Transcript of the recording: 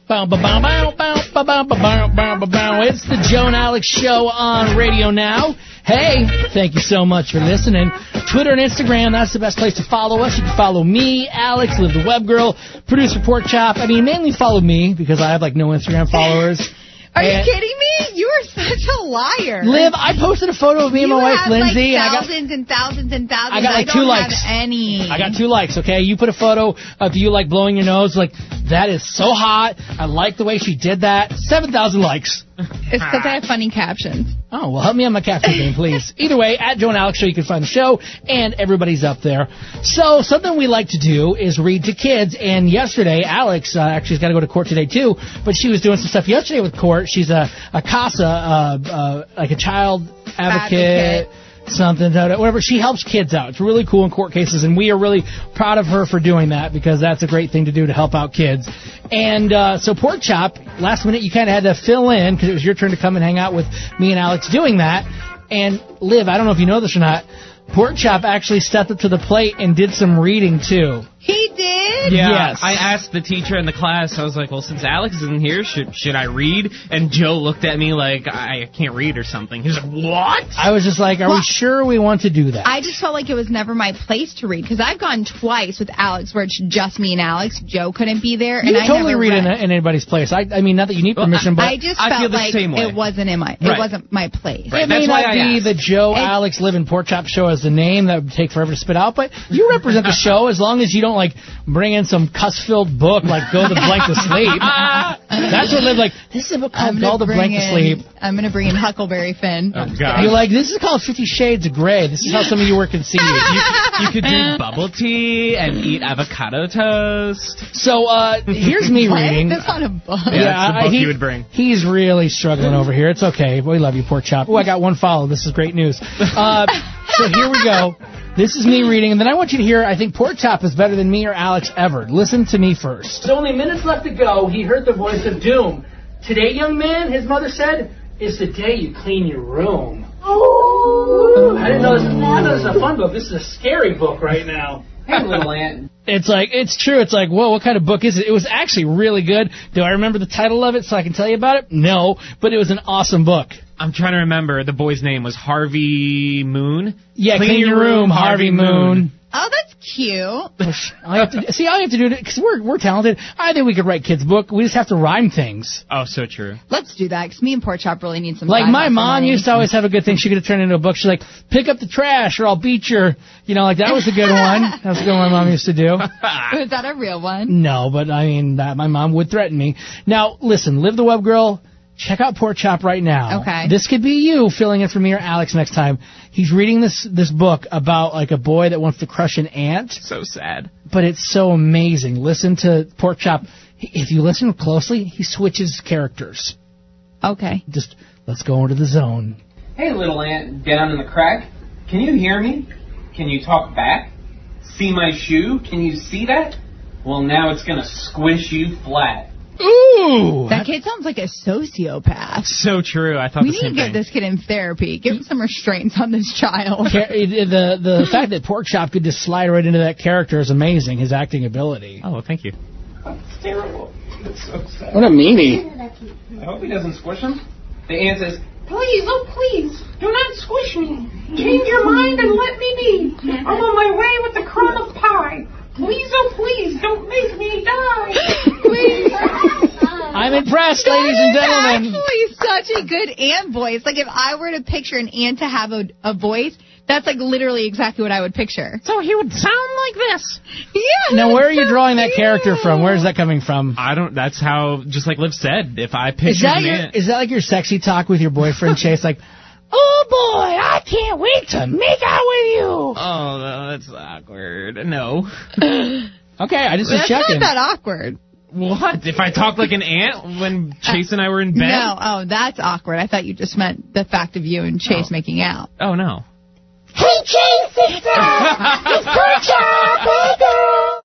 It's the Joe and Alex Show on Radio Now. Hey, thank you so much for listening. Twitter and Instagram, that's the best place to follow us. You can follow me, Alex, Liv the Web Girl, Producer Pork Chop. I mean, mainly follow me because I have, like, no Instagram followers. Are you kidding me? You are such a liar. Liv, I posted a photo of me and my wife, Lindsay. Like thousands and thousands and thousands. I got like 2 likes. I got 2 likes, okay? You put a photo of you, like, blowing your nose. Like, that is so hot. I like the way she did that. 7,000 likes. It's because I have funny captions. Oh, well, help me on my caption game, please. Either way, at Joe and Alex Show, you can find the show, and everybody's up there. So, something we like to do is read to kids, and yesterday, Alex actually has got to go to court today, too, but she was doing some stuff yesterday with court. She's a CASA, like a child advocate. Something, whatever. She helps kids out. It's really cool in court cases, and we are really proud of her for doing that because that's a great thing to do to help out kids. And so Pork Chop, last minute you kind of had to fill in because it was your turn to come and hang out with me and Alex doing that. And Liv, I don't know if you know this or not, Pork Chop actually stepped up to the plate and did some reading too. He did? Yeah, yes. I asked the teacher in the class, I was like, well, since Alex isn't here, should I read? And Joe looked at me like I can't read or something. He's like, what? I was just like, are we sure we want to do that? I just felt like it was never my place to read, because I've gone twice with Alex where it's just me and Alex. Joe couldn't be there. You and can totally never read in anybody's place. I mean, not that you need permission, but I just felt like it wasn't it wasn't my place. Right. It may not be the Joe, Alex, Liv, and Pork Chop Show as the name that would take forever to spit out, but you represent the show as long as you don't, like, bring in some cuss-filled book like Go the Blank to Sleep. That's what Liv like, this is a book called Go the Blank to Sleep. I'm going to bring in Huckleberry Finn. Oh, God. You're like, this is called 50 Shades of Grey. This is how some of you work in see you could do bubble tea and eat avocado toast. So, here's me reading. That's not a book. Yeah, that's the book you would bring. He's really struggling over here. It's okay. We love you, Pork Chop. Oh, I got 1 follow. This is great news. So here we go. This is me reading, and then I want you to hear, I think Pork Chop is better than me or Alex ever. Listen to me first. So only minutes left to go, he heard the voice of doom. Today, young man, his mother said, is the day you clean your room. Oh. I didn't know this. I thought this was a fun book. This is a scary book right now. Hey, little ant. It's like, it's true. It's like, whoa, what kind of book is it? It was actually really good. Do I remember the title of it so I can tell you about it? No, but it was an awesome book. I'm trying to remember. The boy's name was Harvey Moon. Yeah, Clean Your Room, Harvey Moon. Oh, that's cute. All you have to do, because we're talented. I think we could write kids' book. We just have to rhyme things. Oh, so true. Let's do that, because me and Pork Chop really need some. Like my mom used to always have a good thing. She could have turned into a book. She's like, pick up the trash or I'll beat your, like that was a good one. That was a good one my mom used to do. Was that a real one? No, but I mean, my mom would threaten me. Now, listen, Liv the Web Girl. Check out Pork Chop right now. Okay. This could be you filling in for me or Alex next time. He's reading this book about like a boy that wants to crush an ant. So sad. But it's so amazing. Listen to Pork Chop. If you listen closely, he switches characters. Okay. Just let's go into the zone. Hey, little ant down in the crack. Can you hear me? Can you talk back? See my shoe? Can you see that? Well, now it's going to squish you flat. Ooh! That kid sounds like a sociopath. So true. I thought the same thing. We need to get this kid in therapy. Give him some restraints on this child. The fact that Pork Chop could just slide right into that character is amazing, his acting ability. Oh, thank you. That's terrible. That's so sad. What a meanie. I hope he doesn't squish him. The ant says, please, oh please, do not squish me. Change your mind and let me be. I'm on my way with the crumb of pie. Please, oh please, don't make me die. Please. I'm impressed, ladies and gentlemen. Actually, such a good ant voice. Like, if I were to picture an ant to have a voice, that's like literally exactly what I would picture. So he would sound like this. Yeah. Now, where are you drawing that character from? Where is that coming from? I don't. That's how. Just like Liv said, if I picture an ant. Is that like your sexy talk with your boyfriend Chase? Like, oh boy, I can't wait to make out with you. Oh, no, that's awkward. No. Okay, I just was checking. That's not that awkward. What? If I talked like an ant when Chase and I were in bed? No. Oh, that's awkward. I thought you just meant the fact of you and Chase making out. Oh, no. Hey, Chase, sister! It's Pork Chop, hey, girl!